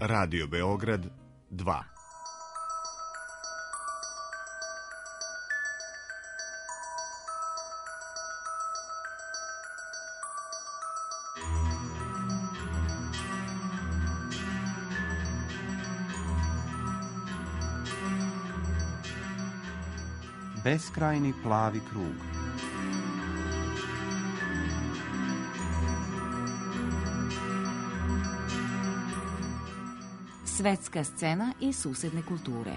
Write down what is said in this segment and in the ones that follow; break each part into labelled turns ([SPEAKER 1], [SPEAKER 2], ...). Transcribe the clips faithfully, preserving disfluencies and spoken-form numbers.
[SPEAKER 1] Radio Beograd dva.
[SPEAKER 2] Beskrajni plavi krug.
[SPEAKER 3] Svetska scena i susedne kulture.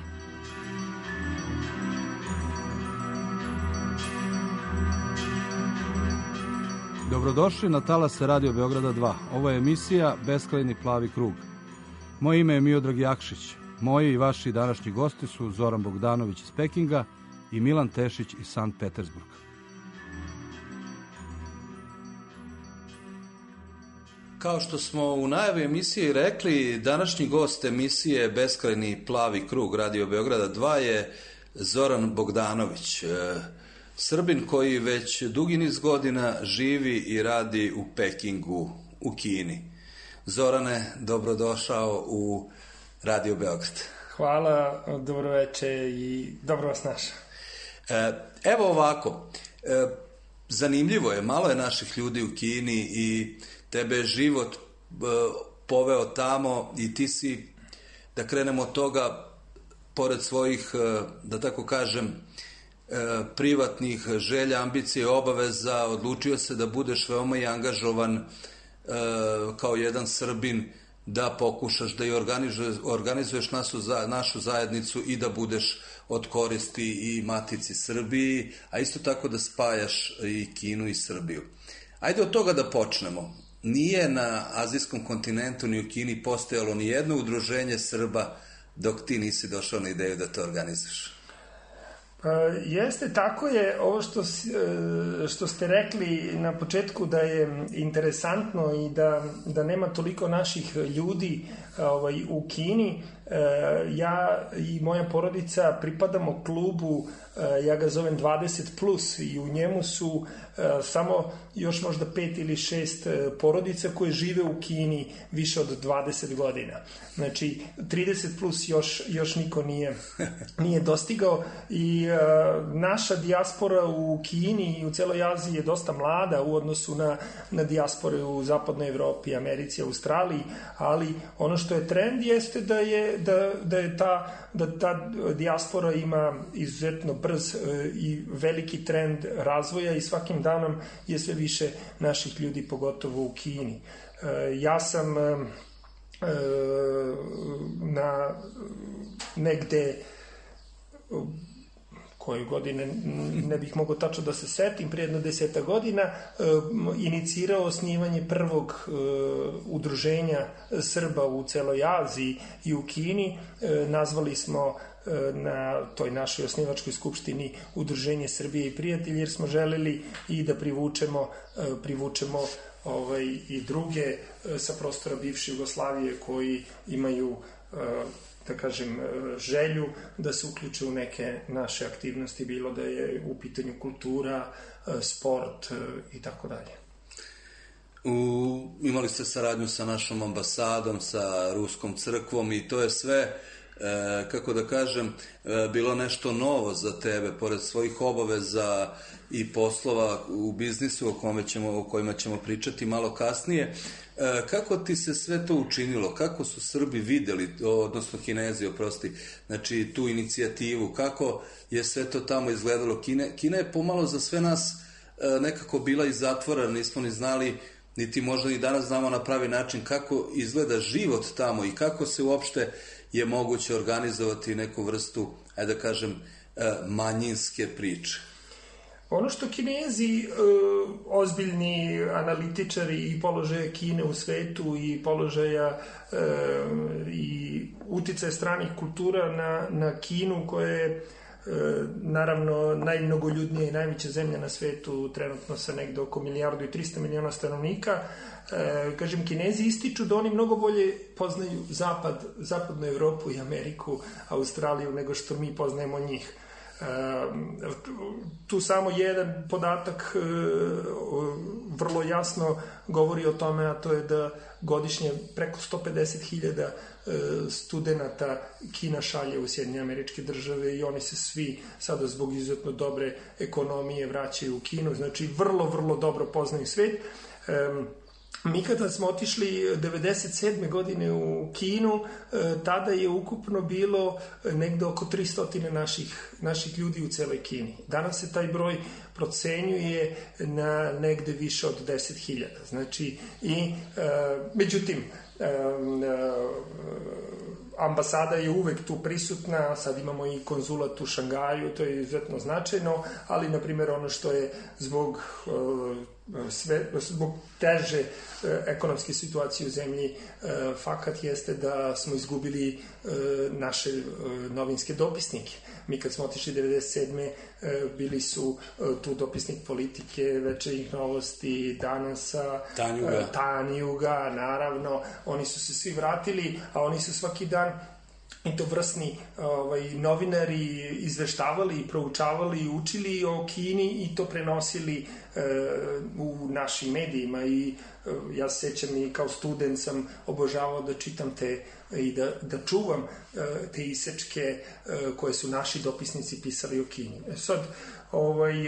[SPEAKER 4] Dobrodošli na talase Radio Beograda dva. Ovo je emisija Beskrajni plavi krug. Moje ime je Miodrag Jakšić. Moji i vaši današnji gosti su Zoran Bogdanović iz Pekinga i Milan Tešić iz Sankt Petersburga.
[SPEAKER 5] Kao što smo u najavi emisije rekli, današnji gost emisije Beskrajni plavi krug Radio Beograda dva je Zoran Bogdanović, Srbin koji već dugi niz godina živi i radi u Pekingu, u Kini. Zorane, dobrodošao u Radio Beograd.
[SPEAKER 6] Hvala, dobro večer i dobro vas našao.
[SPEAKER 5] Evo ovako, zanimljivo je, malo je naših ljudi u Kini i tebe je život poveo tamo i ti si, da krenemo od toga, pored svojih, da tako kažem, privatnih želja, ambicije i obaveza, odlučio se da budeš veoma i angažovan kao jedan Srbin, da pokušaš da i organizuješ, organizuješ našu, našu zajednicu i da budeš od koristi i matici Srbiji, a isto tako da spajaš i Kinu i Srbiju. Ajde od toga da počnemo. Nije na azijskom kontinentu ni u Kini postojalo ni jedno udruženje Srba dok ti nisi došao na ideju da to organizuješ.
[SPEAKER 6] Pa, jeste, tako je. Ovo što, što ste rekli na početku da je interesantno i da, da nema toliko naših ljudi ovaj, u Kini. Ja i moja porodica pripadamo klubu, ja ga zovem dvadeset plus i u njemu su samo još možda pet ili šest porodica koje žive u Kini više od dvadeset godina. Znači trideset plus još, još niko nije, nije dostigao i naša dijaspora u Kini i u celoj Aziji je dosta mlada u odnosu na, na dijaspore u zapadnoj Evropi, Americi, Australiji, ali ono što je trend jeste da je Da, da je ta, da ta dijaspora ima izuzetno brz i veliki trend razvoja i svakim danom je sve više naših ljudi, pogotovo u Kini. Ja sam na negde koje godine, ne bih mogao tačno da se setim, prije jedno deseta godina, inicirao osnivanje prvog udruženja Srba u celoj Aziji i u Kini. Nazvali smo na toj našoj osnivačkoj skupštini Udruženje Srbije i prijatelji, jer smo želeli i da privučemo, privučemo ovaj, i druge sa prostora bivše Jugoslavije koji imaju, da kažem, želju da se uključe u neke naše aktivnosti, bilo da je u pitanju kultura, sport i tako dalje.
[SPEAKER 5] U, imali ste saradnju sa našom ambasadom, sa Ruskom crkvom i to je sve, e, kako da kažem, e, bilo nešto novo za tebe, pored svojih obaveza i poslova u biznisu o, kome ćemo, o kojima ćemo pričati malo kasnije. E, kako ti se sve to učinilo? Kako su Srbi videli, odnosno Kinezi, oprosti, znači tu inicijativu? Kako je sve to tamo izgledalo? Kine, Kina je pomalo za sve nas e, nekako bila i zatvorena, nismo ni znali, niti možda i danas znamo na pravi način kako izgleda život tamo i kako se uopšte je moguće organizovati neku vrstu, ajde da kažem, e, manjinske priče.
[SPEAKER 6] Ono što Kinezi, ozbiljni analitičari i položaja Kine u svetu i položaja i uticaja stranih kultura na, na Kinu, koja je naravno najmnogoljudnija i najveća zemlja na svetu, trenutno sa negde oko milijardu i trista miliona stanovnika, kažem, Kinezi ističu da oni mnogo bolje poznaju zapad, zapadnu Evropu i Ameriku, Australiju, nego što mi poznajemo njih. Tu samo jedan podatak vrlo jasno govori o tome, a to je da godišnje preko sto pedeset hiljada studenta Kina šalje u Sjedinjene Američke Države i oni se svi sada zbog izuzetno dobre ekonomije vraćaju u Kinu, znači vrlo, vrlo dobro poznaju svet. Mi kada smo otišli devedeset sedme godine u Kinu, tada je ukupno bilo negde oko tristo naših, naših ljudi u celoj Kini. Danas se taj broj procenjuje na negde više od deset hiljada. Znači, i, međutim, ambasada je uvek tu prisutna, sad imamo i konzulat u Šangaju, to je izuzetno značajno, ali, na primjer, ono što je zbog sve, zbog teže ekonomske situacije u zemlji fakat jeste da smo izgubili naše novinske dopisnike. Mi kad smo otišli devedeset sedme bili su tu dopisnik Politike, Večernjih novosti, Danasa,
[SPEAKER 5] Tanjuga.
[SPEAKER 6] Tanjuga, naravno, oni su se svi vratili, a oni su svaki dan i to vrsni ovaj, novinari izveštavali i proučavali i učili o Kini i to prenosili e, u našim medijima i e, ja se sećam i kao student sam obožavao da čitam te i da, da čuvam e, te isečke e, koje su naši dopisnici pisali o Kini. E sad, ovaj, e,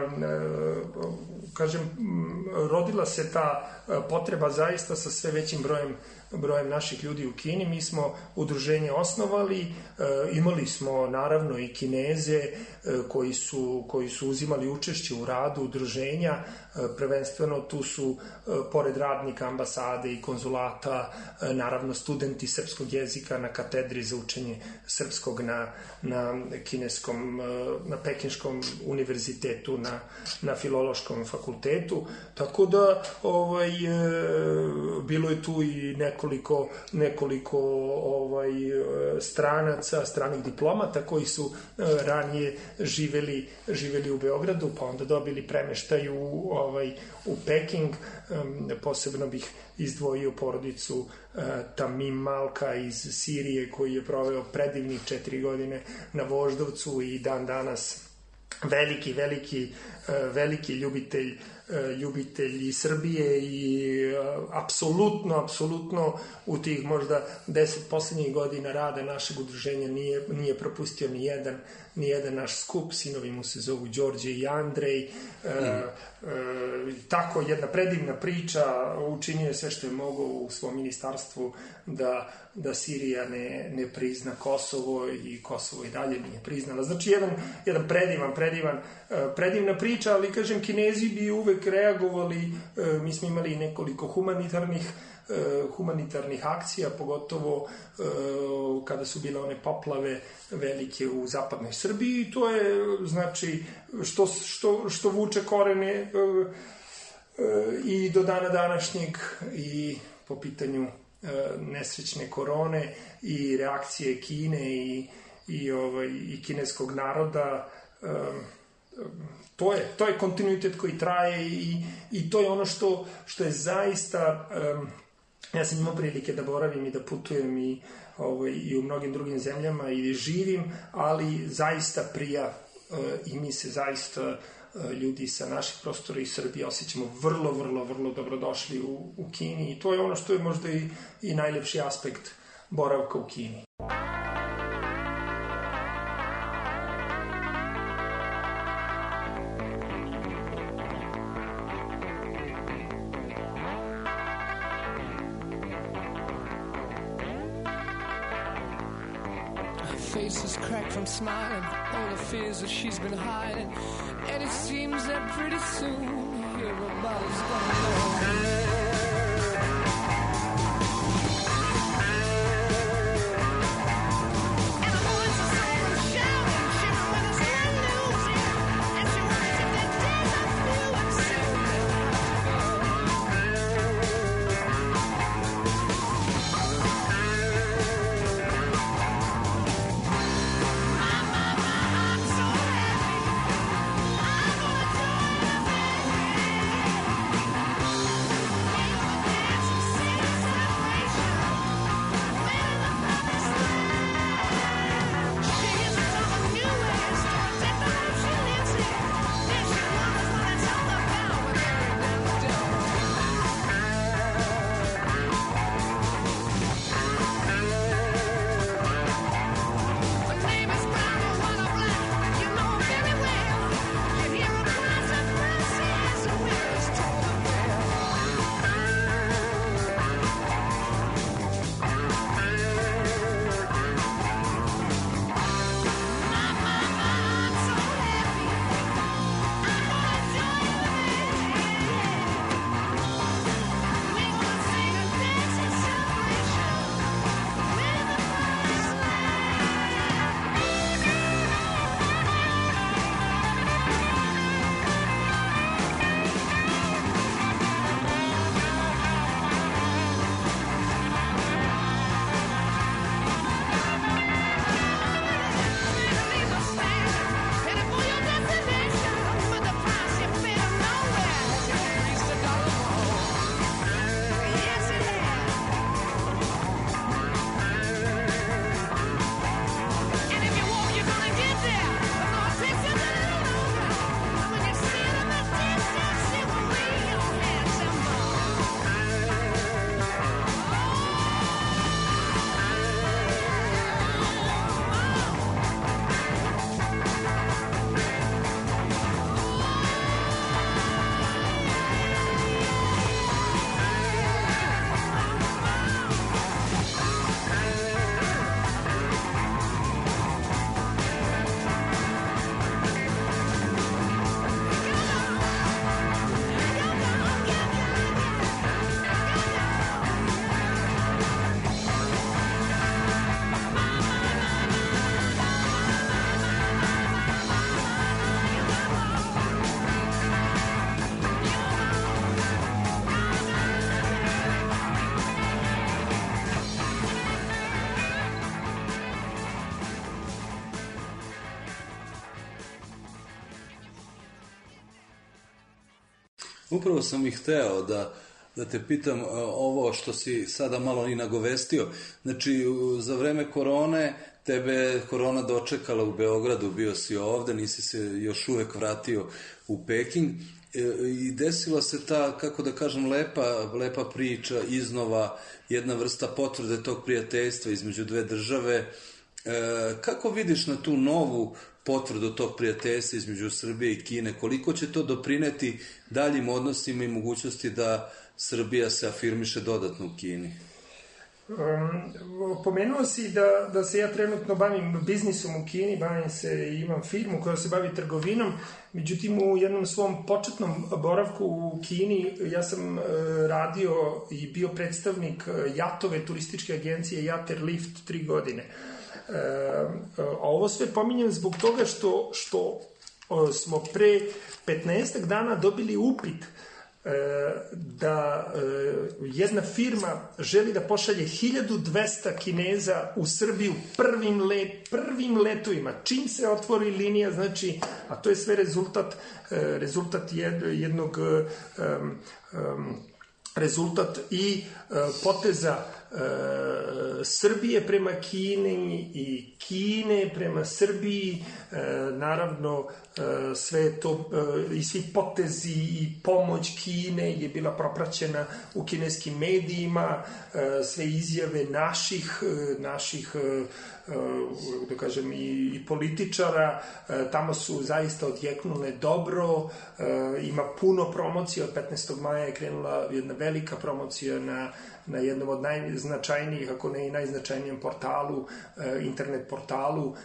[SPEAKER 6] e, kažem, rodila se ta potreba zaista sa sve većim brojem brojem naših ljudi u Kini. Mi smo udruženje osnovali, e, imali smo naravno i Kineze e, koji, su, koji su uzimali učešće u radu udruženja, e, prvenstveno tu su e, pored radnika ambasade i konzulata, e, naravno studenti srpskog jezika na katedri za učenje srpskog na, na kineskom, e, na Pekinškom univerzitetu, na, na filološkom fakultetu, tako da ovaj, e, bilo je tu i neko nekoliko, nekoliko ovaj, stranaca, stranih diplomata koji su ranije živeli, živeli u Beogradu, pa onda dobili premeštaj u, ovaj, u Peking. Posebno bih izdvojio porodicu Tamim Malka iz Sirije koji je proveo predivnih četiri godine na Voždovcu i dan danas veliki, veliki, veliki ljubitelj ljubitelji Srbije i apsolutno, apsolutno u tih možda deset poslednjih godina rada našeg udruženja nije, nije propustio ni jedan, ni jedan naš skup, sinovi mu se zovu Đorđe i Andrej, mm. e, e, tako jedna predivna priča, učinio je sve što je mogao u svom ministarstvu da, da Sirija ne, ne prizna Kosovo i Kosovo i dalje nije priznala. Znači jedan, jedan predivan, predivan, predivna priča, ali kažem, Kinezi bi uvek reagovali, mi smo imali nekoliko humanitarnih humanitarnih akcija, pogotovo kada su bile one poplave velike u zapadnoj Srbiji i to je, znači, što, što, što vuče korene i do dana današnjeg i po pitanju nesrećne korone i reakcije Kine i, i, ovaj, i kineskog naroda. To je, to je kontinuitet koji traje i, i to je ono što, što je zaista, um, ja sam imao prilike da boravim i da putujem i, ovaj, i u mnogim drugim zemljama i živim, ali zaista prija uh, i mi se zaista uh, ljudi sa naših prostora i Srbije osjećamo vrlo, vrlo, vrlo dobrodošli u, u Kini i to je ono što je možda i, i najlepši aspekt boravka u Kini.
[SPEAKER 7] Face is cracked from smiling, all the fears that she's been hiding, and it seems that pretty soon everybody's gonna know.
[SPEAKER 8] Yeah.
[SPEAKER 5] Upravo sam ih hteo da, da te pitam uh, ovo što si sada malo i nagovestio. Znači, uh, za vreme korone tebe korona dočekala u Beogradu, bio si ovde, nisi se još uvek vratio u Peking i desila se ta, kako da kažem, lepa, lepa priča, iznova jedna vrsta potvrde tog prijateljstva između dve države. E, kako vidiš na tu novu potvrdu tog prijateljstva između Srbije i Kine? Koliko će to doprineti daljim odnosima i mogućnosti da Srbija se afirmiše dodatno u Kini?
[SPEAKER 6] Um, pomenuo si da, da se ja trenutno bavim biznisom u Kini, bavim se i imam firmu koja se bavi trgovinom, međutim u jednom svom početnom boravku u Kini ja sam uh, radio i bio predstavnik jatove turističke agencije Yacht Airlift tri godine. Uh, a ovo sve pominjem zbog toga što, što uh, smo pre petnaestak dana dobili upit da jedna firma želi da pošalje hiljadu dvesta Kineza u Srbiju prvim, let, prvim letovima, čim se otvori linija, znači, a to je sve rezultat, rezultat jednog um, um, rezultat i uh, poteza uh, Srbije prema Kini i Kine prema Srbiji, uh, naravno uh, sve to uh, i svi potezi i pomoć Kine je bila propraćena u kineskim medijima, uh, sve izjave naših uh, naših uh, da kažem i, i političara, tamo su zaista odjeknule dobro, ima puno promocija, od petnaestog maja je krenula jedna velika promocija na, na jednom od najznačajnijih, ako ne i najznačajnijem portalu, internet portalu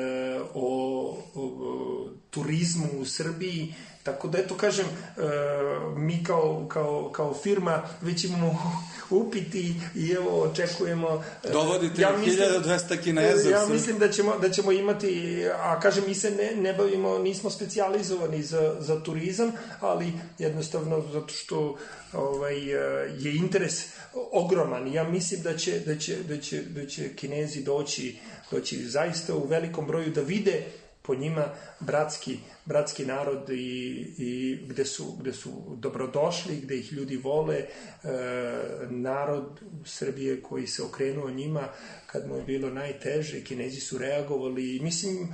[SPEAKER 6] o, o, o turizmu u Srbiji. Tako da, eto, kažem, mi kao, kao, kao firma već imamo upiti i evo očekujemo...
[SPEAKER 5] Dovodite ja hiljadu dvesta Kineza.
[SPEAKER 6] Ja mislim da ćemo, da ćemo imati, a kažem, mi se ne, ne bavimo, nismo specijalizovani za, za turizam, ali jednostavno zato što ovaj, je interes ogroman. Ja mislim da će, da će, da će, da će Kinezi doći, doći zaista u velikom broju da vide po njima bratski, bratski narod i, i gde su, gde su dobrodošli, gde ih ljudi vole, e, narod Srbije koji se okrenuo njima kad mu je bilo najteže, Kinezi su reagovali i mislim, e,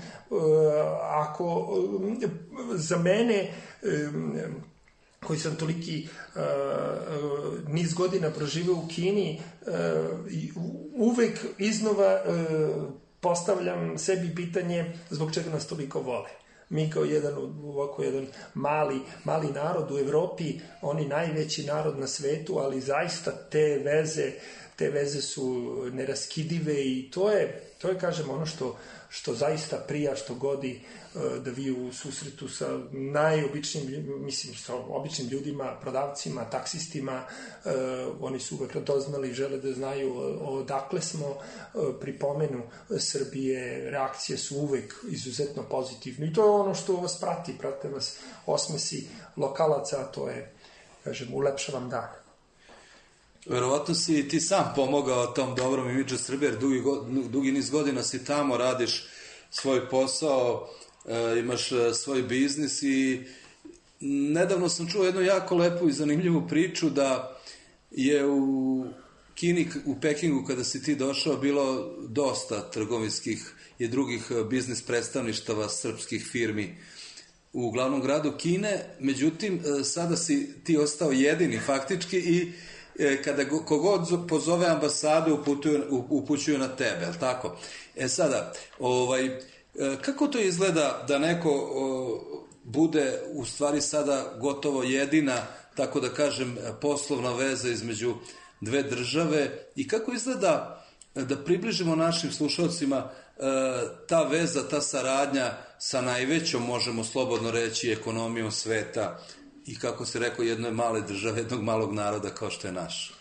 [SPEAKER 6] ako e, za mene e, koji sam toliki uh, uh, niz godina proživeo u Kini, uh, uvek iznova uh, postavljam sebi pitanje zbog čega nas toliko vole. Mi kao jedan, ovako jedan mali, mali narod u Evropi, oni najveći narod na svetu, ali zaista te veze, te veze su neraskidive i to je, to je kažem, ono što, što zaista prija, što godi da vi u susretu sa najobičnim, mislim, sa običnim ljudima, prodavcima, taksistima, uh, oni su uvek radoznali i žele da znaju odakle smo, uh, pri pomenu Srbije, reakcije su uvek izuzetno pozitivne i to je ono što vas prati, prate vas osmesi lokalaca, a to je, kažem, ulepša vam dan.
[SPEAKER 5] Verovatno si ti sam pomogao tom dobrom imidžu Srbije, jer dugi, dugi niz godina si tamo, radiš svoj posao, e, imaš svoj biznis i nedavno sam čuo jednu jako lepu i zanimljivu priču da je u Kini, u Pekingu, kada si ti došao, bilo dosta trgovinskih i drugih biznis predstavništava srpskih firmi u glavnom gradu Kine, međutim, sada si ti ostao jedini faktički i kada kogod pozove ambasadu upućuju, upućuju na tebe, ali tako? E sada, ovaj, kako to izgleda da neko o, bude u stvari sada gotovo jedina, tako da kažem, poslovna veza između dve države i kako izgleda da približimo našim slušalcima ta veza, ta saradnja sa najvećom, možemo slobodno reći, ekonomijom sveta i kako se rekao, jednoj male države, jednog malog naroda kao što je naš?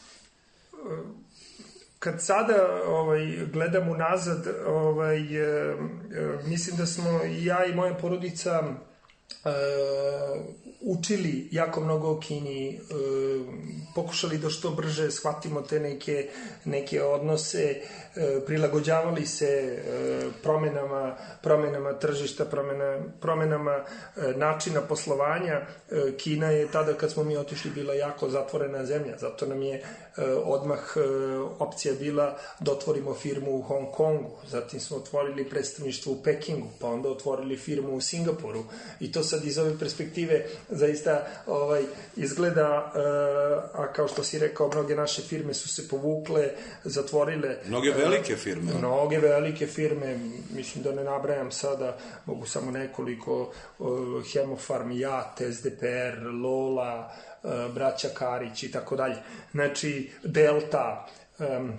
[SPEAKER 6] Kad sada ovaj, gledam unazad, ovaj, e, mislim da smo i ja i moja porodica e, učili jako mnogo o Kini, e, pokušali da što brže shvatimo te neke, neke odnose, prilagođavali se promenama, promenama tržišta, promena, promenama načina poslovanja. Kina je tada kad smo mi otišli bila jako zatvorena zemlja, zato nam je odmah opcija bila da otvorimo firmu u Hong Kongu, zatim smo otvorili predstavništvo u Pekingu, pa onda otvorili firmu u Singapuru i to sad iz ove perspektive zaista ovaj, izgleda, a kao što si rekao, mnoge naše firme su se povukle, zatvorile.
[SPEAKER 5] Mnoge velike firme.
[SPEAKER 6] Mnoge velike firme, mislim da ne nabrajam sada, mogu samo nekoliko, Hemofarm, J A T, S D P R, Lola, braća Karić i tako dalje. Znači, Delta, um,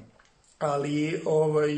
[SPEAKER 6] ali ovaj,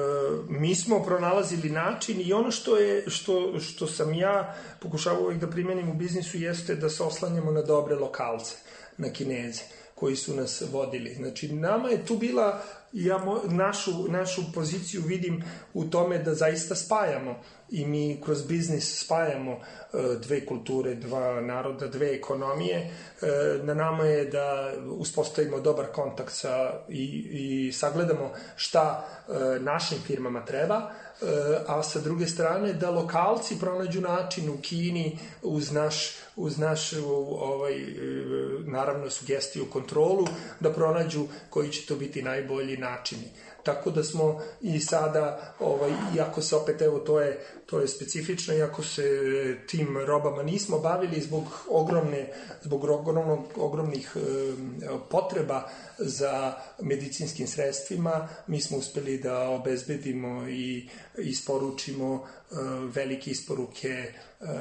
[SPEAKER 6] mi smo pronalazili način i ono što, je, što, što sam ja pokušavao uvijek da primenim u biznisu jeste da se oslanjamo na dobre lokalce, na Kineze koji su nas vodili. Znači, nama je tu bila, ja mo, našu, našu poziciju vidim u tome da zaista spajamo i mi kroz biznis spajamo e, dve kulture, dva naroda, dve ekonomije. E, na nama je da uspostavimo dobar kontakt sa, i, i sagledamo šta e, našim firmama treba, e, a sa druge strane da lokalci pronađu način u Kini uz naš uz našu ovaj, naravno sugestiju, kontrolu, da pronađu koji će to biti najbolji načini. Tako da smo i sada, ovaj, iako se opet, evo, to je, to je specifično, iako se tim robama nismo bavili zbog ogromne, zbog ogromnog, ogromnih e, potreba za medicinskim sredstvima, mi smo uspeli da obezbedimo i isporučimo e, velike isporuke e,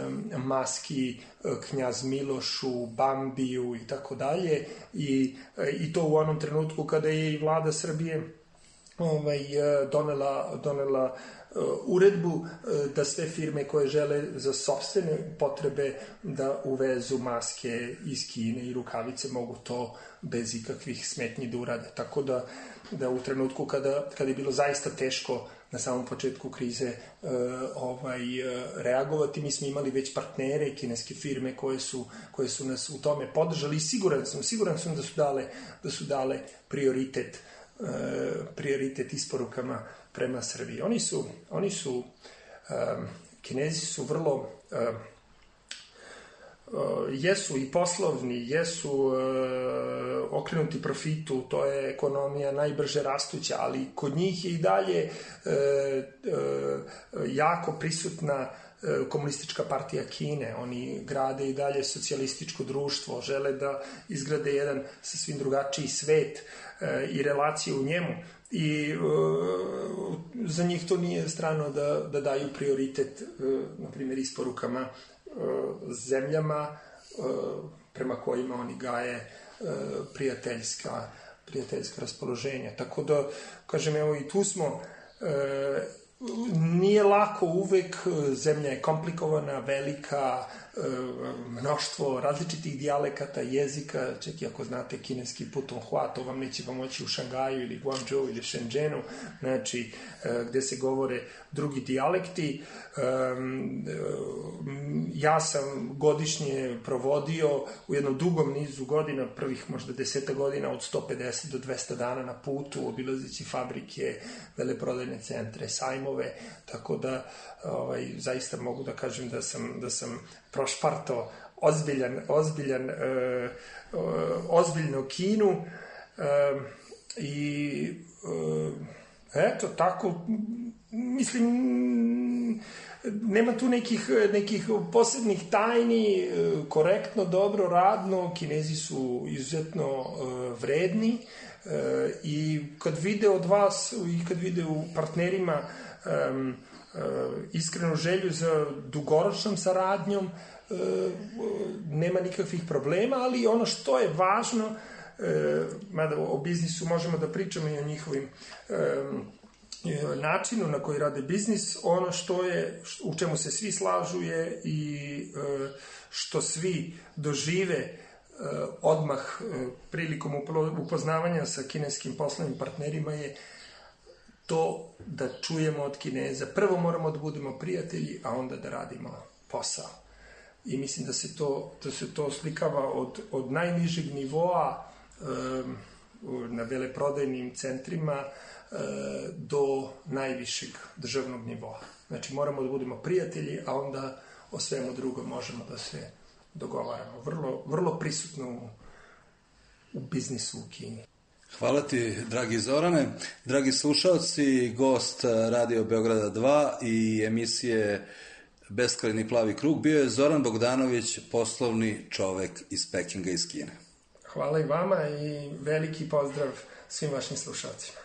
[SPEAKER 6] maski e, Knjaz Milošu, Bambiju i tako dalje, i i to u onom trenutku kada je i vlada Srbije ovaj, donela, donela uh, uredbu uh, da sve firme koje žele za sopstvene potrebe da uvezu maske iz Kine i rukavice mogu to bez ikakvih smetnji da urade. Tako da, da u trenutku kada, kada je bilo zaista teško na samom početku krize uh, ovaj, uh, reagovati, mi smo imali već partnere, kineske firme koje su, koje su nas u tome podržali i siguran sam, siguran sam da su dale, da su dale prioritet prioritet isporukama prema Srbiji. Oni su, oni su um, Kinezi su vrlo um, uh, jesu i poslovni, jesu uh, okrenuti profitu, to je ekonomija najbrže rastuća, ali kod njih je i dalje uh, uh, jako prisutna Komunistička partija Kine. Oni grade i dalje socijalističko društvo, žele da izgrade jedan sasvim drugačiji svet e, i relacije u njemu. I e, za njih to nije strano da, da daju prioritet, e, na primjer, isporukama e, zemljama e, prema kojima oni gaje e, prijateljska, prijateljska raspoloženja. Tako da, kažem, evo i tu smo... E, Nije lako uvek, zemlja je komplikovana, velika, mnoštvo različitih dijalekata, jezika, čak i ako znate kineski Putonghua, to vam neće pomoći u Šangaju ili Guangzhou ili Shenzhenu, znači gde se govore drugi dijalekti. Ja sam godišnje provodio u jednom dugom nizu godina, prvih možda deseta godina, od sto pedeset do dvesta dana na putu, obilazeći fabrike, veleprodajne centre, sajmove, tako da ovaj, zaista mogu da kažem da sam, da sam prošparto ozbiljan, ozbiljan, e, ozbiljnu Kinu e, i e, eto, tako, mislim, nema tu nekih, nekih posebnih tajni, korektno, dobro, radno, Kinezi su izuzetno vredni i kad vide od vas i kad vide u partnerima um, uh, iskrenu želju za dugoročnom saradnjom, uh, nema nikakvih problema, ali ono što je važno, uh, mada o biznisu možemo da pričamo i o njihovim um, načinu na koji rade biznis, ono što je, u čemu se svi slažu je i uh, što svi dožive odmah prilikom upoznavanja sa kineskim poslovnim partnerima je to da čujemo od Kineza. Prvo moramo da budemo prijatelji, a onda da radimo posao. I mislim da se to, da se to slikava od, od najnižeg nivoa um, na veleprodajnim centrima do najvišeg državnog nivoa. Znači moramo da budemo prijatelji, a onda o svemu drugom možemo da se dogovaramo. Vrlo, vrlo prisutno u, u biznisu u Kini.
[SPEAKER 5] Hvala ti, dragi Zorane. Dragi slušalci, gost Radio Beograda dva i emisije Beskrajni plavi krug bio je Zoran Bogdanović, poslovni čovek iz Pekinga iz Kine.
[SPEAKER 6] Hvala i vama i veliki pozdrav svim vašim slušalcima.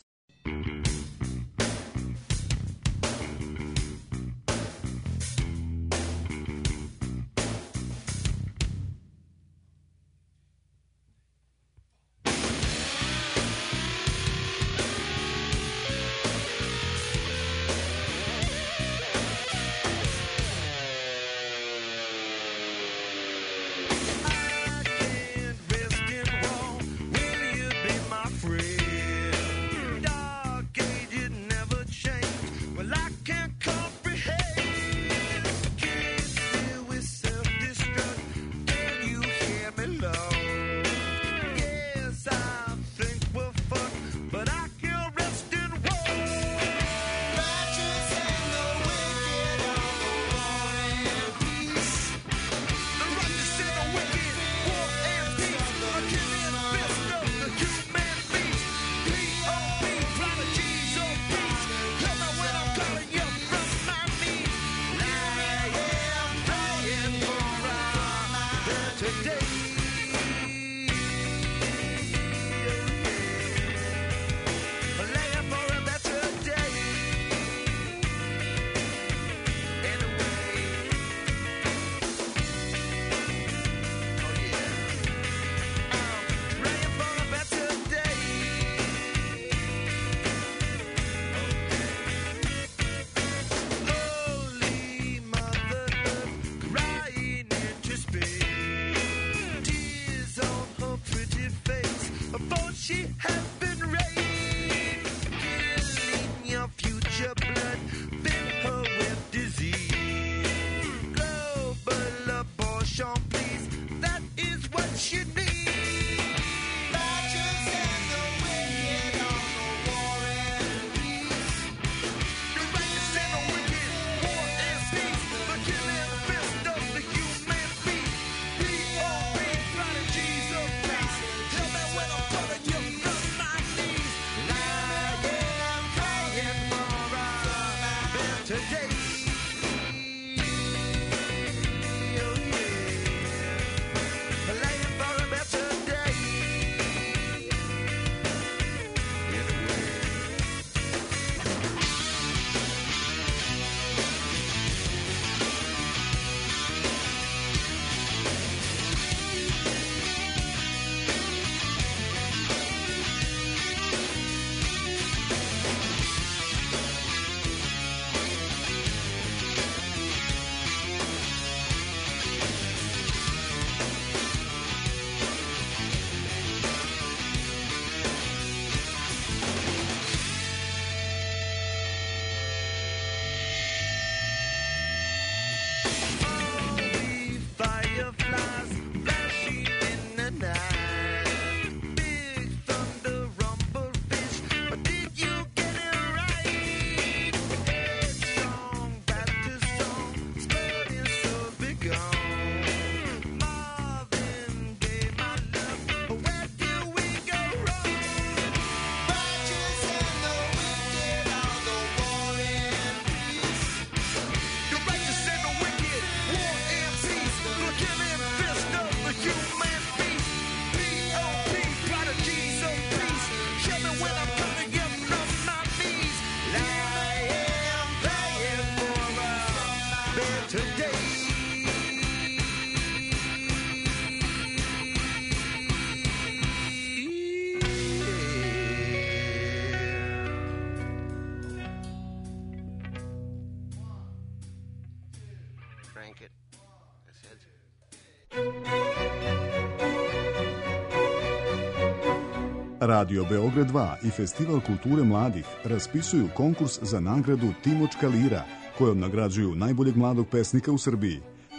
[SPEAKER 1] Radio Beograd dva i Festival kulture mladih raspisuju konkurs za nagradu Timočka lira, kojom nagrađuju najboljeg mladog pesnika u Srbiji.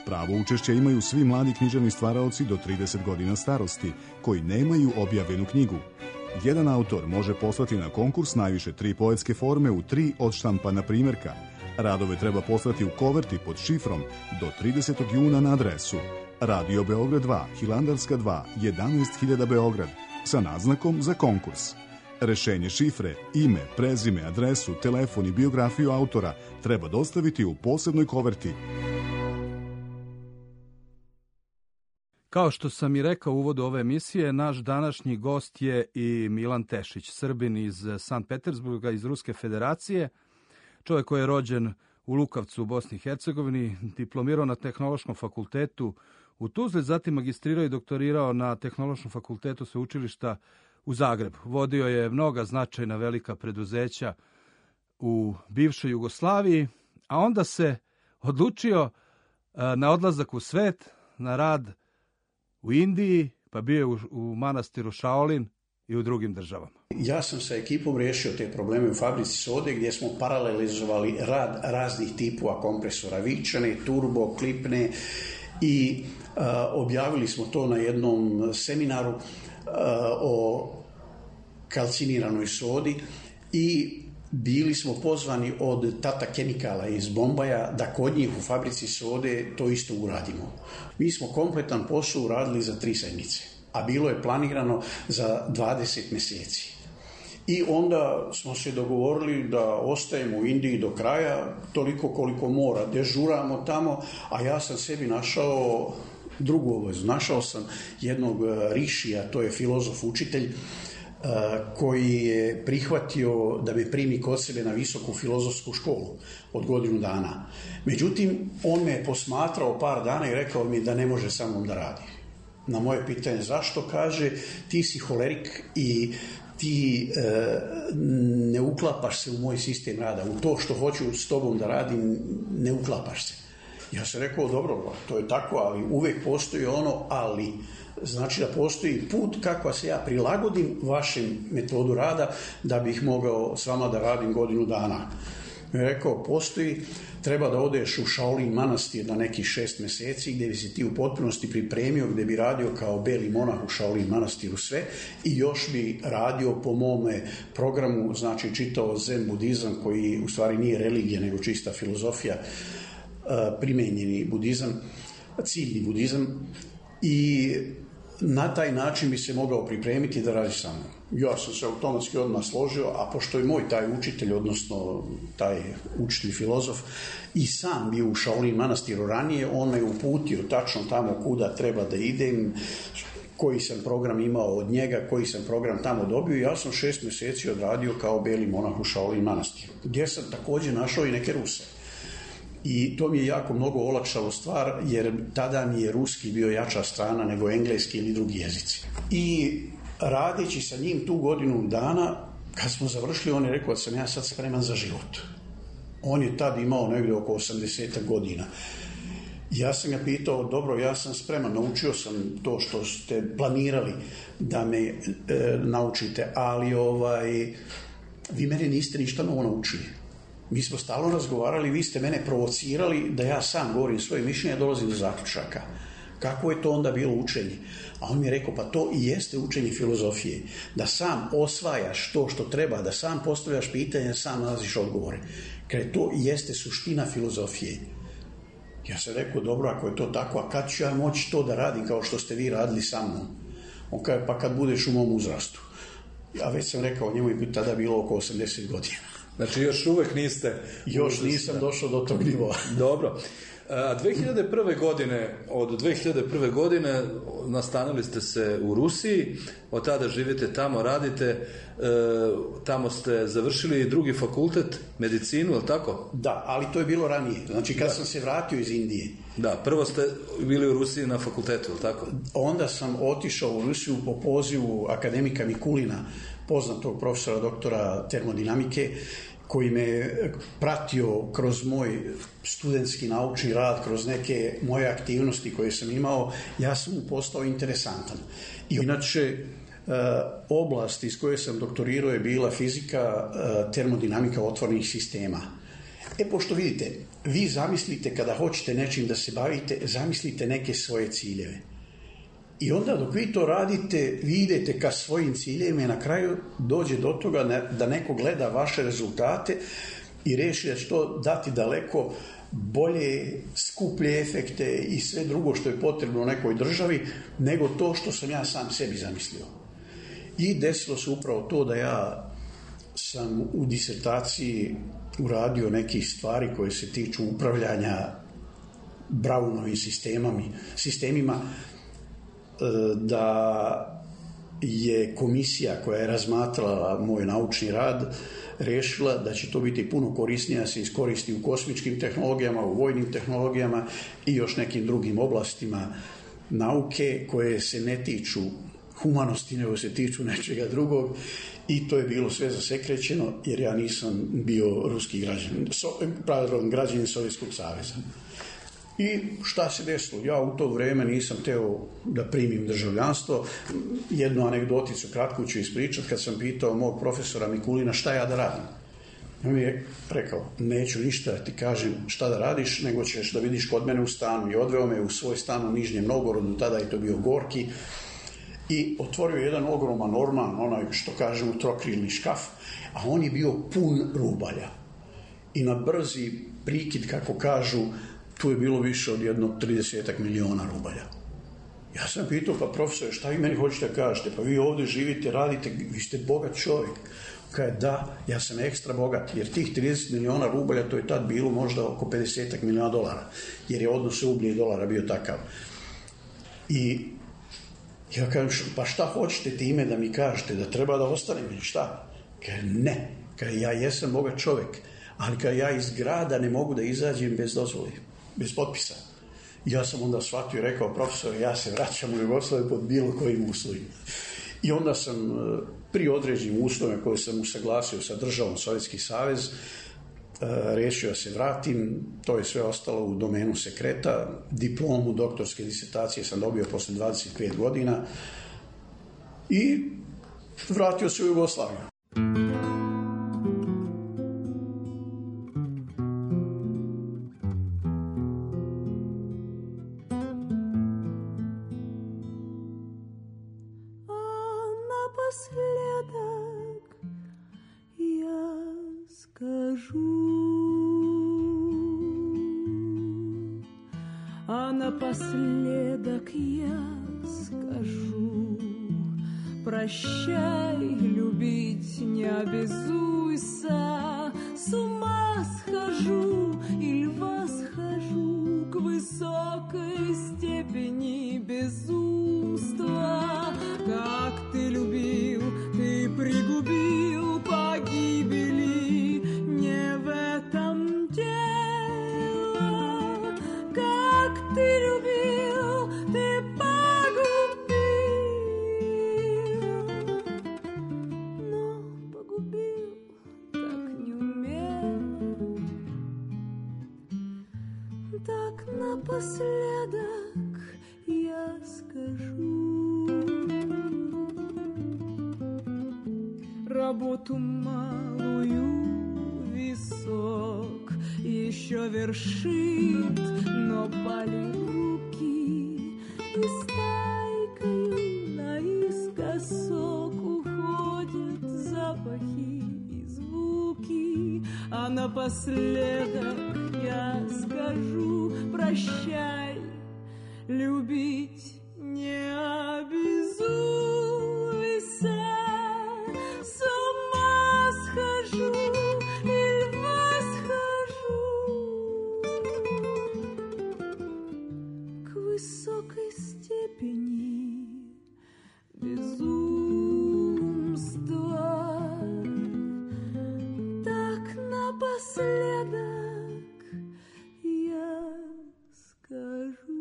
[SPEAKER 1] Pravo učešće imaju svi mladi književni stvaraoci do trideset godina starosti, koji nemaju objavljenu knjigu. Jedan autor može poslati na konkurs najviše tri poetske forme u tri odštampana primjerka. Radove treba poslati u koverti pod šifrom do tridesetog juna na adresu Radio Beograd dva, Hilandarska dva, jedanaest hiljada Beograd, sa naznakom za konkurs. Rešenje šifre, ime, prezime, adresu, telefon i biografiju autora treba dostaviti u posebnoj koverti.
[SPEAKER 4] Kao što sam i rekao u uvodu ove emisije, naš današnji gost je i Milan Tešić, Srbin iz Sankt Petersburga, iz Ruske federacije, čovjek koji je rođen u Lukavcu u Bosni i Hercegovini, diplomirao na Tehnološkom fakultetu u Tuzli, zatim magistrirao i doktorirao na Tehnološkom fakultetu sveučilišta u Zagrebu. Vodio je mnoga značajna velika preduzeća u bivšoj Jugoslaviji, a onda se odlučio na odlazak u svet, na rad u Indiji, pa bio je u, u manastiru Shaolin i u drugim državama.
[SPEAKER 8] Ja sam sa ekipom riješio te probleme u fabrici sode gdje smo paralelizovali rad raznih tipova kompresora, vičane, turbo, klipne i uh, objavili smo to na jednom seminaru uh, o kalciniranoj sodi i bili smo pozvani od Tata Chemicala iz Bombaja da kod njih u fabrici sode to isto uradimo. Mi smo kompletan posao uradili za tri sedmice, a bilo je planirano za dvadeset mjeseci. I onda smo se dogovorili da ostajemo u Indiji do kraja, toliko koliko mora, dežuramo tamo, a ja sam sebi našao drugu obavezu. Našao sam jednog Rišija, to je filozof, učitelj, koji je prihvatio da me primi kod sebe na visoku filozofsku školu od godinu dana. Međutim, on me je posmatrao par dana i rekao mi da ne može sa mnom da radi. Na moje pitanje zašto, kaže, ti si holerik i ti e, ne uklapaš se u moj sistem rada, u to što hoću s tobom da radim, ne uklapaš se. Ja sam rekao, dobro, to je tako, ali uvijek postoji ono ali. Znači da postoji put kako se ja prilagodim vašem metodu rada da bih mogao s vama da radim godinu dana. Ja rekao, postoji, treba da odeš u Shaolin manastir na nekih šest mjeseci gdje bi se ti u potpunosti pripremio, gdje bi radio kao beli monah u Shaolin manastiru sve i još bi radio po mome programu, znači čitao zen budizam koji u stvari nije religija nego čista filozofija, primenjeni budizam, ciljni budizam i na taj način bi se mogao pripremiti da radi sa mnom. Ja sam se automatski odmah složio, a pošto je moj taj učitelj, odnosno taj učitelj filozof, i sam bio u Shaolin manastiru ranije, on me uputio tačno tamo kuda treba da idem, koji sam program imao od njega, koji sam program tamo dobio i ja sam šest mjeseci odradio kao beli monah u Shaolin manastiru, gdje sam također našao i neke Ruse. I to mi je jako mnogo olakšalo stvar, jer tada mi je ruski bio jača strana nego engleski ili drugi jezici. I radeći sa njim tu godinu dana, kad smo završili, on je rekao da sam ja sad spreman za život. On je tad imao negdje oko osamdeset godina. Ja sam ga pitao, dobro, ja sam spreman, naučio sam to što ste planirali da me e, naučite, ali ovaj, vi mene niste ništa novo naučili. Mi smo stalno razgovarali, vi ste mene provocirali da ja sam govorim svoje mišljenje, dolazim do zaključaka. Kako je to onda bilo učenje? A on mi je rekao, pa to i jeste učenje filozofije. Da sam osvajaš to što treba, da sam postavljaš pitanje, da sam nalaziš odgovore. Kad to i jeste suština filozofije. Ja sam rekao, dobro, ako je to tako, a kad ću ja moći to da radim kao što ste vi radili sa mnom? On kaže, pa kad budeš u mom uzrastu. Ja već sam rekao, njemu je tada bilo oko osamdeset godina.
[SPEAKER 5] Znači još uvek niste...
[SPEAKER 8] Još nisam došao do tog nivoa.
[SPEAKER 5] Dobro. A dve hiljade prve godine, od dve hiljade prve godine nastanili ste se u Rusiji, od tada živite tamo, radite, e, tamo ste završili drugi fakultet, medicinu, je li tako?
[SPEAKER 8] Da, ali to je bilo ranije. Znači kad da. sam se vratio iz Indije.
[SPEAKER 5] Da, prvo ste bili u Rusiji na fakultetu, je li tako?
[SPEAKER 8] Onda sam otišao u Rusiju po pozivu akademika Mikulina, poznatog profesora doktora termodinamike, koji me pratio kroz moj studentski naučni rad, kroz neke moje aktivnosti koje sam imao, ja sam mu postao interesantan. I inače, oblast iz koje sam doktorirao je bila fizika, termodinamika otvorenih sistema. E, pošto vidite, vi zamislite kada hoćete nečim da se bavite, zamislite neke svoje ciljeve. I onda dok vi to radite, vi idete ka svojim ciljevima i na kraju dođe do toga da neko gleda vaše rezultate i reši da će to dati daleko bolje, skuplje efekte i sve drugo što je potrebno u nekoj državi, nego to što sam ja sam sebi zamislio. I desilo se upravo to da ja sam u disertaciji uradio nekih stvari koje se tiču upravljanja Brownovim sistemami, sistemima, da je komisija koja je razmatrala moj naučni rad rešila da će to biti puno korisnije da se iskoristi u kosmičkim tehnologijama, u vojnim tehnologijama i još nekim drugim oblastima nauke koje se ne tiču humanosti, nego se tiču nečega drugog, i to je bilo sve zasekrećeno jer ja nisam bio ruski građanin, so, pardon, građanin Sovjetskog saveza. I šta se desilo? Ja u to vreme nisam teo da primim državljanstvo. Jednu anegdoticu kratko ću ispričati. Kad sam pitao mog profesora Mikulina šta ja da radim, on mi je rekao, neću ništa da ti kažem šta da radiš, nego ćeš da vidiš kod mene u stanu. I odveo me u svoj stan u Nižnjem Novgorodu, tada je to bio Gorki, i otvorio jedan ogroman orman, onaj što kažemo trokrilni škaf, a on je bio pun rubalja. I na brzi prikid, kako kažu, tu je bilo više od jednog tridesetak miliona rubalja. Ja sam pitao, pa profesore, šta vi meni hoćete da kažete? Pa vi ovdje živite, radite, vi ste bogat čovjek. Kaže, da, ja sam ekstra bogat, jer tih trideset miliona rubalja, to je tad bilo možda oko pedesetak miliona dolara, jer je odnos rublja i dolara bio takav. I ja kažem, pa šta hoćete time da mi kažete, da treba da ostanem ili šta? Kaže, ne, kaže, ja jesam bogat čovjek, ali kaže, ja iz grada ne mogu da izađem bez dozvole, bez potpisa. Ja sam onda shvatio i rekao, profesor, ja se vraćam u Jugoslaviju pod bilo kojim uslovima. I onda sam pri određenim uslovima koje sam usaglasio sa državom Sovjetski savez, rešio da se vratim. To je sve ostalo u domenu sekreta. Diplomu doktorske disertacije sam dobio posle dvadeset pet godina i vratio se u Jugoslaviju.
[SPEAKER 9] Напоследок я скажу: прощай, любить не обязуйся. С ума схожу или восхожу к высокой степени безумства. Как ты любил, ты пригубил погибели, не в этом дело. Как ты любил, ты погубил, но погубил так не умел. Так напоследок я скажу: работу малую висок еще вершит, но пали руки, и стайкою наискосок уходят запахи и звуки. А напоследок я скажу: прощай, любить не обязуйся. С ума схожу или восхожу к высокой степени безумства. Так напоследок я скажу.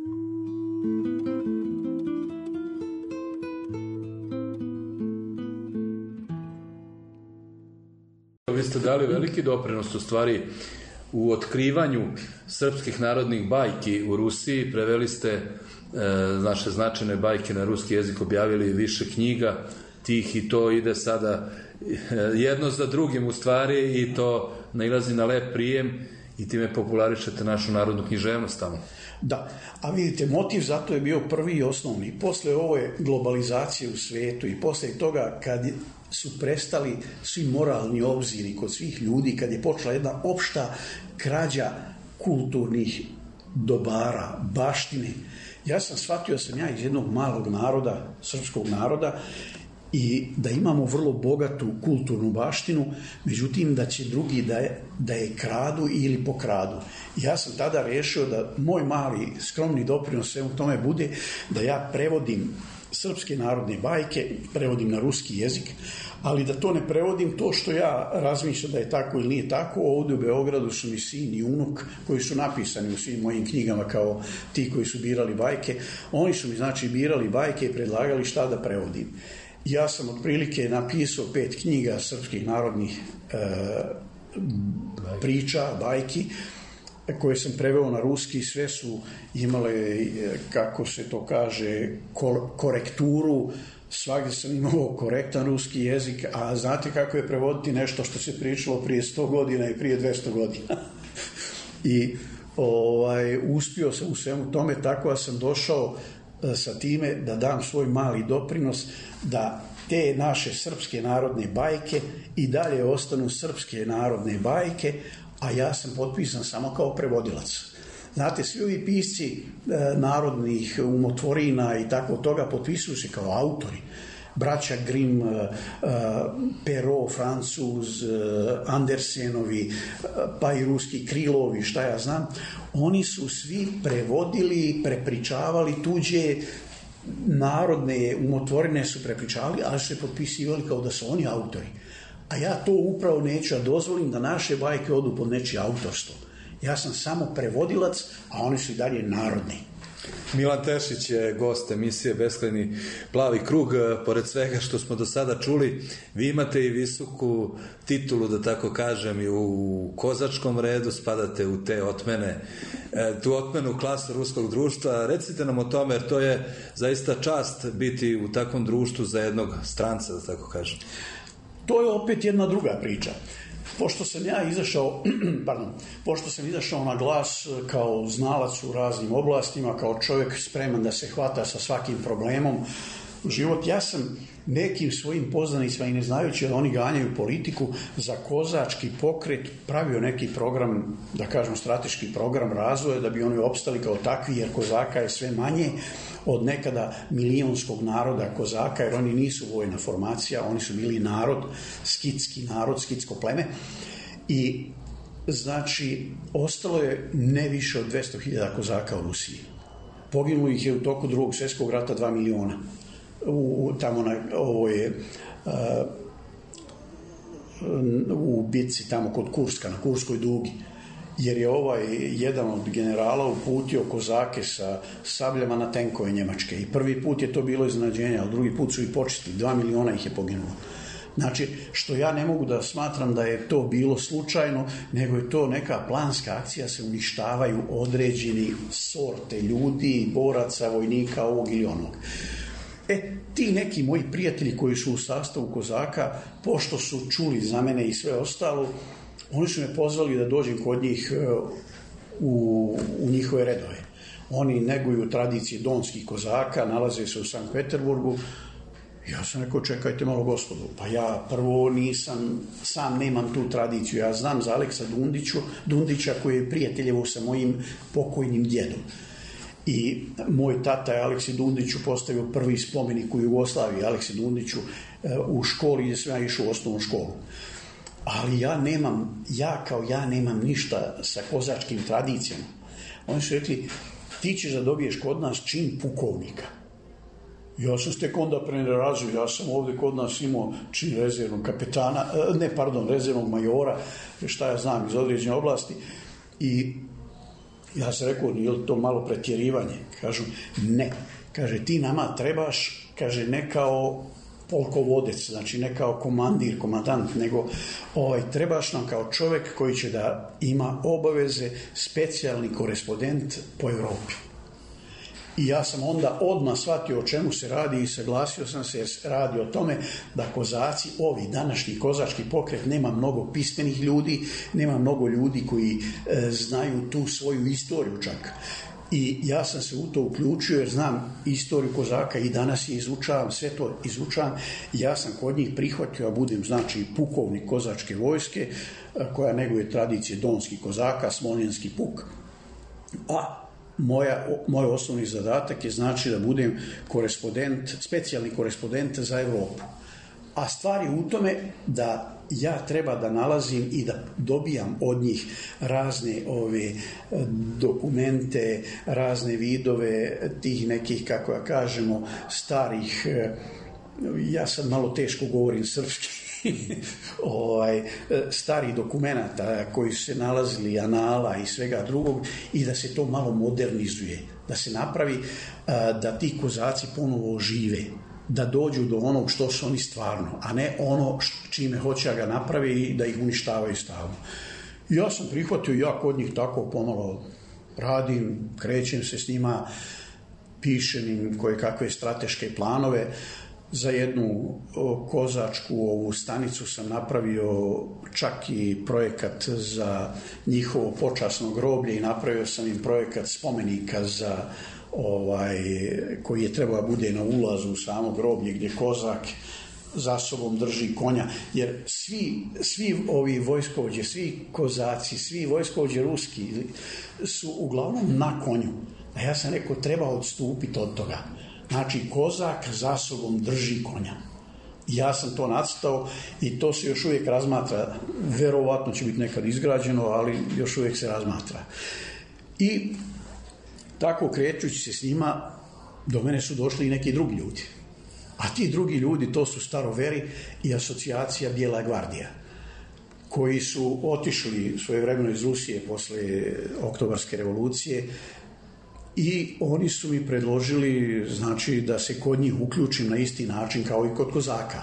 [SPEAKER 10] Vi ste dali veliki doprinos u stvari u otkrivanju srpskih narodnih bajki u Rusiji. Preveli ste e, naše značajne bajke na ruski jezik, objavili više knjiga tih i to ide sada jedno za drugim u stvari i to nailazi na lep prijem i time popularišete našu narodnu književnost tamo.
[SPEAKER 8] Da, a vidite, motiv zato je bio prvi i osnovni. Posle ove globalizacije u svetu i posle toga kad su prestali svi moralni obziri kod svih ljudi, kad je počela jedna opšta krađa kulturnih dobara, baštine, ja sam shvatio da sam ja iz jednog malog naroda, srpskog naroda, i da imamo vrlo bogatu kulturnu baštinu, međutim da će drugi da je, da je kradu ili pokradu. Ja sam tada rešio da moj mali skromni doprinos svemu tome bude da ja prevodim srpske narodne bajke, prevodim na ruski jezik, ali da to ne prevodim to što ja razmišljam da je tako ili nije tako. Ovdje u Beogradu su mi sin i unuk koji su napisani u svim mojim knjigama kao ti koji su birali bajke. Oni su mi znači birali bajke i predlagali šta da prevodim. Ja sam otprilike napisao pet knjiga srpskih narodnih e, priča, bajki, koje sam preveo na ruski. Sve su imale, kako se to kaže, korekturu. Svagdje sam imao korektan ruski jezik, a znate kako je prevoditi nešto što se pričalo prije sto godina i prije dvesta godina. I ovaj, uspio sam u svemu tome, tako da sam došao sa time da dam svoj mali doprinos da te naše srpske narodne bajke i dalje ostanu srpske narodne bajke, a ja sam potpisan samo kao prevodilac. Znate, svi ovi pisci e, narodnih umotvorina i tako toga potpisuju se kao autori. Braća Grimm, e, e, Perrault, Francuz, e, Andersenovi, e, pa i ruski Krilovi, šta ja znam, oni su svi prevodili, prepričavali tuđe narodne umotvorine su prepričavali, ali su se potpisivali kao da su oni autori. A ja to upravo neću, a dozvolim da naše bajke odu pod nečije autorstvo. Ja sam samo prevodilac, a oni su i dalje narodni.
[SPEAKER 5] Milan Tešić je gost emisije Beskrajni plavi krug. Pored svega što smo do sada čuli, vi imate i visoku titulu, da tako kažem, i u kozačkom redu, spadate u te otmene, tu otmenu klasu ruskog društva. Recite nam o tome, jer to je zaista čast biti u takvom društvu za jednog stranca, da tako kažem.
[SPEAKER 8] To je opet jedna druga priča. Pošto sam ja izašao, pardon, pošto sam izašao na glas kao znalac u raznim oblastima, kao čovjek spreman da se hvata sa svakim problemom u život, ja sam nekim svojim poznanicima i ne znajući da oni ganjaju politiku za kozački pokret pravio neki program, da kažem strateški program razvoja, da bi oni opstali kao takvi, jer kozaka je sve manje od nekada milijonskog naroda kozaka, jer oni nisu vojna formacija, oni su bili narod, skitski narod, skitsko pleme. I znači ostalo je ne više od dvesta hiljada kozaka u Rusiji. Poginulo ih je u toku drugog svjetskog rata dva miliona. U, tamo na ovo je uh, u bitci tamo kod Kurska, na Kurskoj dugi, jer je ovaj jedan od generala uputio kozake sa sabljama na tenkove Njemačke i prvi put je to bilo iznenađenje, ali drugi put su i počistili, dva miliona ih je poginulo. Znači, što ja ne mogu da smatram da je to bilo slučajno, nego je to neka planska akcija, se uništavaju određeni sorte ljudi, boraca, vojnika, ovog ili onog. E, ti neki moji prijatelji koji su u sastavu kozaka, pošto su čuli za mene i sve ostalo, oni su me pozvali da dođem kod njih u, u njihove redove. Oni neguju tradicije donskih kozaka, nalaze se u Sankt Peterburgu. Ja sam rekao, čekajte malo gospodu, pa ja prvo nisam, sam nemam tu tradiciju, ja znam za Aleksa Dundiću, Dundića koji je prijateljevo sa mojim pokojnim djedom. I moj tata je Aleksi Dundiću postavio prvi spomenik u Jugoslaviji, Aleksi Dundiću u školi gdje sam ja išao u osnovnu školu. Ali ja nemam, ja kao ja nemam ništa sa kozačkim tradicijama. Oni su rekli, ti ćeš da dobiješ kod nas čin pukovnika. Ja sam tek onda prenerazio, ja sam ovdje kod nas imao čin rezervnog kapetana, ne, pardon, rezervnog majora, šta ja znam iz određene oblasti. I ja sam rekao, je li to malo pretjerivanje? Kažu, ne. Kaže, ti nama trebaš, kaže, ne kao polkovodec, znači ne kao komandir, komandant, nego ovaj, trebaš nam kao čovjek koji će da ima obaveze specijalni korespondent po Evropi. I ja sam onda odmah shvatio o čemu se radi i saglasio sam se jer se radi o tome da kozaci, ovi današnji kozački pokret, nema mnogo pismenih ljudi, nema mnogo ljudi koji e, znaju tu svoju istoriju čak. I ja sam se u to uključio jer znam istoriju kozaka i danas je izučavam, sve to izučavam. Ja sam kod njih prihvatio, a budem znači pukovnik kozačke vojske, koja neguje tradicije donskih kozaka, smoljenski puk. A moja, moj osnovni zadatak je znači da budem korespondent, specijalni korespondent za Evropu. A stvar je u tome da ja treba da nalazim i da dobijam od njih razne ove dokumente, razne vidove tih nekih, kako ja kažemo, starih, ja sad malo teško govorim srpski, ovaj, starih dokumenata koji su se nalazili, anala i svega drugog, i da se to malo modernizuje, da se napravi da ti kozaci ponovo žive, da dođu do onog što su oni stvarno, a ne ono čime hoće ga napravi i da ih uništavaju stalno. Ja sam prihvatio, ja kod njih tako pomalo radim, krećem se s njima, pišem im koje kakve strateške planove. Za jednu kozačku ovu stanicu sam napravio čak i projekat za njihovo počasno groblje i napravio sam im projekat spomenika za ovaj, koji je trebao da bude na ulazu u samo groblje gdje kozak za sobom drži konja, jer svi, svi ovi vojskovođe, svi kozaci, svi vojskovođe ruski su uglavnom na konju. A ja sam rekao, treba odstupiti od toga. Znači, kozak za sobom drži konja. Ja sam to nacrtao i to se još uvijek razmatra. Verovatno će biti nekad izgrađeno, ali još uvijek se razmatra. I tako krećući se s njima, do mene su došli i neki drugi ljudi. A ti drugi ljudi, to su staroveri i asocijacija Bijela gvardija, koji su otišli svojevremeno iz Rusije posle Oktobarske revolucije i oni su mi predložili, znači, da se kod njih uključim na isti način kao i kod kozaka.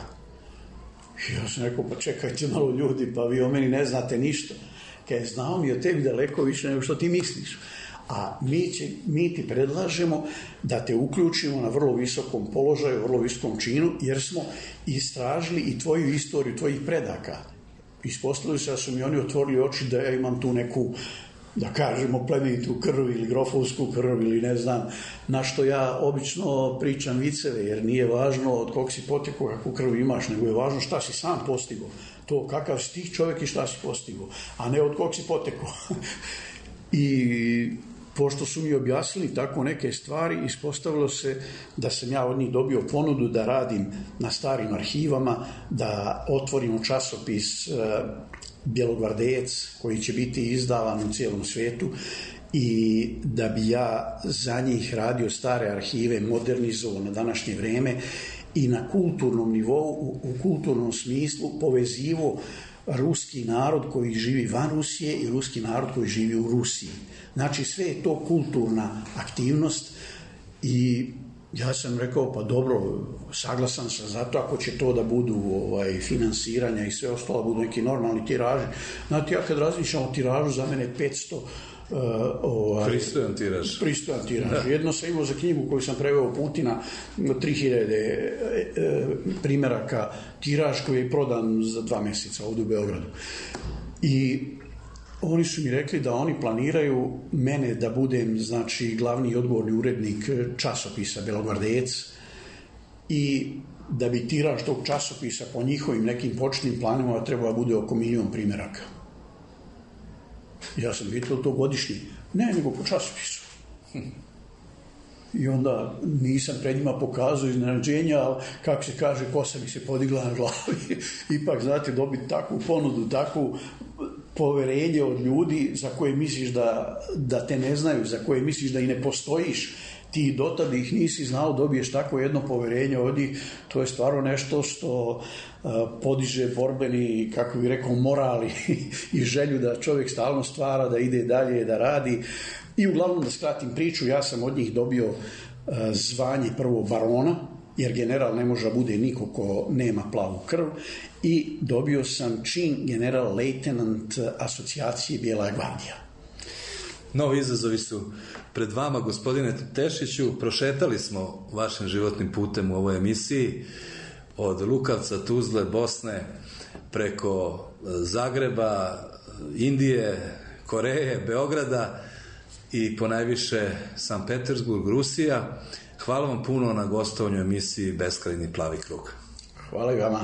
[SPEAKER 8] I ja sam rekao, pa čekajte malo ljudi, pa vi o meni ne znate ništa. Kaj, znao mi o tebi daleko više nego što ti misliš. A mi, će, mi ti predlažemo da te uključimo na vrlo visokom položaju, vrlo visokom činu, jer smo istražili i tvoju istoriju, tvojih predaka. Ispostavili se da su mi oni otvorili oči da ja imam tu neku, da kažemo, plemenitu krv ili grofovsku krv ili ne znam, na što ja obično pričam viceve, jer nije važno od kog si potekao, kakvu krv imaš, nego je važno šta si sam postigao. To kakav si tih čovjek i šta si postigao, a ne od kog si potekao. I pošto su mi objasnili tako neke stvari, ispostavilo se da sam ja od njih dobio ponudu da radim na starim arhivama, da otvorimo časopis Bjelogvardejac koji će biti izdavan u cijelom svijetu i da bi ja za njih radio stare arhive, modernizovao na današnje vreme i na kulturnom nivou, u, u kulturnom smislu povezivo ruski narod koji živi van Rusije i ruski narod koji živi u Rusiji. Znači, sve je to kulturna aktivnost i ja sam rekao, pa dobro, saglasan sam za to ako će to da budu ovaj, finansiranja i sve ostalo, budu neki normalni tiraži. Znate, ja kad razmišljam o tiražu, za mene petsto uh, ovaj,
[SPEAKER 10] pristojan tiraž.
[SPEAKER 8] Pristojan tiraž. Jedno sam imao za knjigu koju sam preveo Putina, tri hiljade primjeraka, tiraž koji je prodan za dva mjeseca ovdje u Beogradu. I oni su mi rekli da oni planiraju mene da budem, znači, glavni i odgovorni urednik časopisa Bjelogvardejac i da bi tiraž tog časopisa po njihovim nekim početnim planima trebao bude oko milion primjeraka. Ja sam vidio to godišnje. Ne, nego po časopisu. I onda nisam pred njima pokazao iznenađenja, ali kako se kaže, kosa mi se podigla na glavi. Ipak, znate, dobiti takvu ponudu, takvu poverenje od ljudi za koje misliš da, da te ne znaju, za koje misliš da i ne postojiš, ti dotad ih nisi znao, dobiješ takvo jedno poverenje od njih, to je stvarno nešto što uh, podiže borbeni, kako bih rekao, moral i, i želju da čovjek stalno stvara, da ide dalje, da radi. I uglavnom, da skratim priču, ja sam od njih dobio uh, zvanje prvo barona, jer general ne može da bude niko ko nema plavu krv, i dobio sam čin general lejtenant asocijacije Bijela gvardija.
[SPEAKER 5] Novi izazovi su pred vama, gospodine Tešiću. Prošetali smo vašim životnim putem u ovoj emisiji od Lukavca, Tuzle, Bosne, preko Zagreba, Indije, Koreje, Beograda i ponajviše San Petersburg, Rusija. Hvala vam puno na gostovanju emisiji Beskrajni plavi krug.
[SPEAKER 8] Hvala i vama.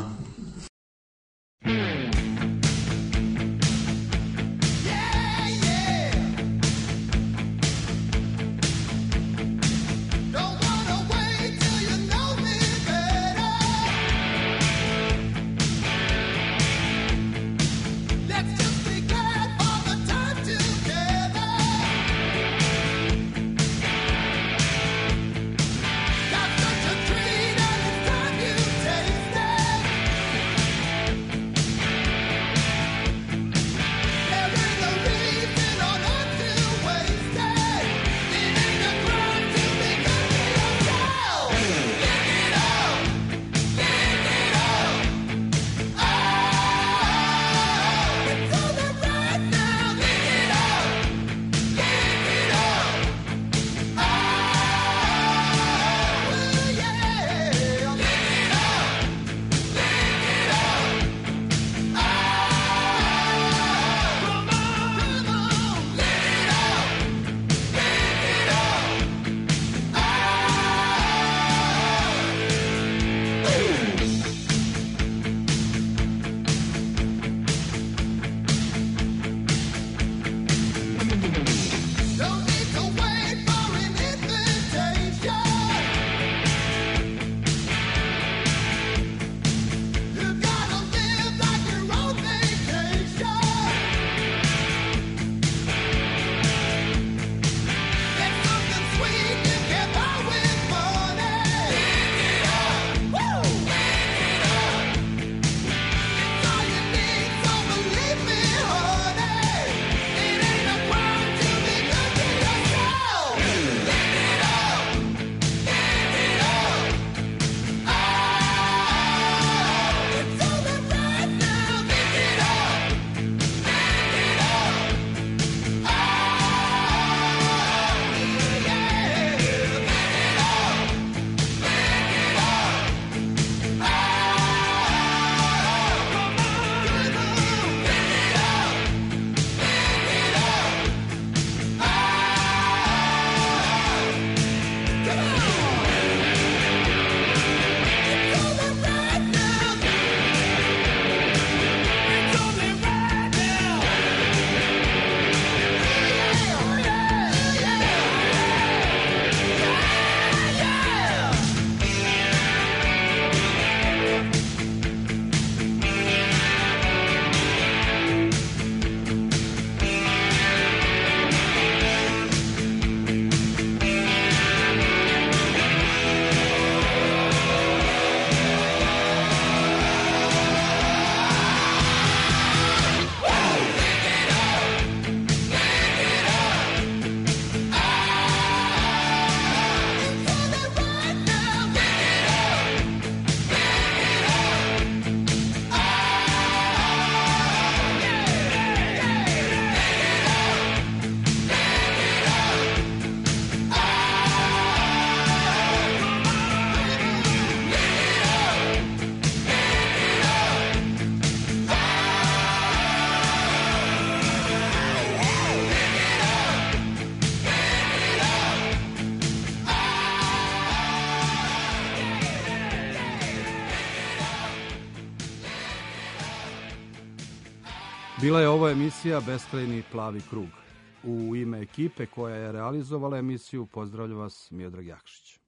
[SPEAKER 4] Bila je ovo emisija Beskrajni plavi krug. U ime ekipe koja je realizovala emisiju pozdravlja vas Miodrag Jakšić.